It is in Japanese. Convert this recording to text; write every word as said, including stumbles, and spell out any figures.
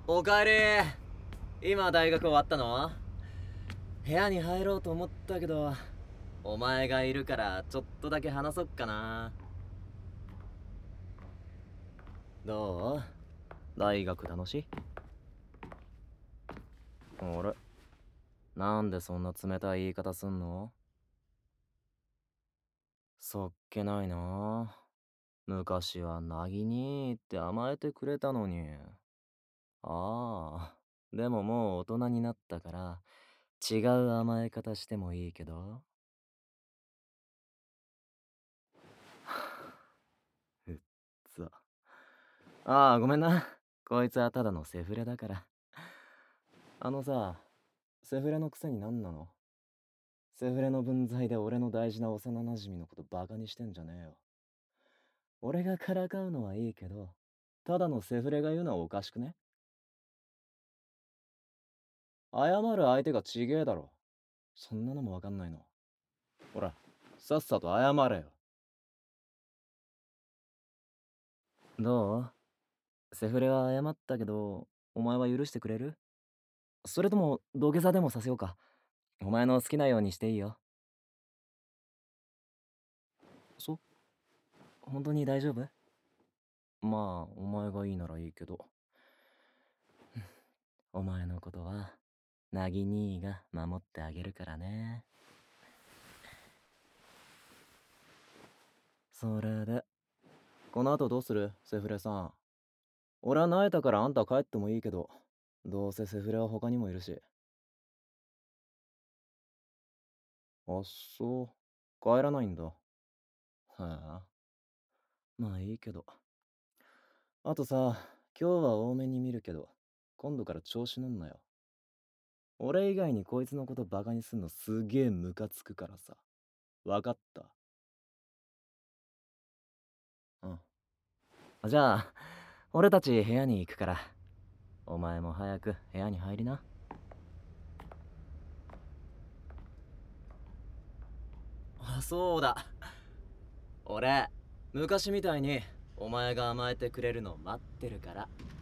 おかえり。今大学終わったの？部屋に入ろうと思ったけど、お前がいるからちょっとだけ話そっかな。どう？大学楽しい？あれ、なんでそんな冷たい言い方すんの？そっけないな。昔はなぎにーって甘えてくれたのに。ああ、でももう大人になったから、違う甘え方してもいいけど。うっざ。ああ、ごめんな。こいつはただのセフレだから。あのさ、セフレのくせになんなの？セフレの分際で俺の大事な幼馴染のことバカにしてんじゃねえよ。俺がからかうのはいいけど、ただのセフレが言うのはおかしくね？謝る相手がちげえだろ。そんなのもわかんないの？ほら、さっさと謝れよ。どう？セフレは謝ったけど、お前は許してくれる？それとも土下座でもさせようか？お前の好きなようにしていいよ。そ本当に大丈夫？まあ、お前がいいならいいけど。お前のことは、ナギ兄が守ってあげるからね。それで、この後どうするセフレさん？俺は慣れたからあんた帰ってもいいけど、どうせセフレは他にもいるし。あっそう、帰らないんだ。へえ、まあいいけど。あとさ、今日は多めに見るけど、今度から調子乗んなよ。俺以外にこいつのことバカにすんのすげえムカつくからさ。わかった？うん。じゃあ、俺たち部屋に行くから、お前も早く部屋に入りな。あ、そうだ。俺、昔みたいにお前が甘えてくれるの待ってるから。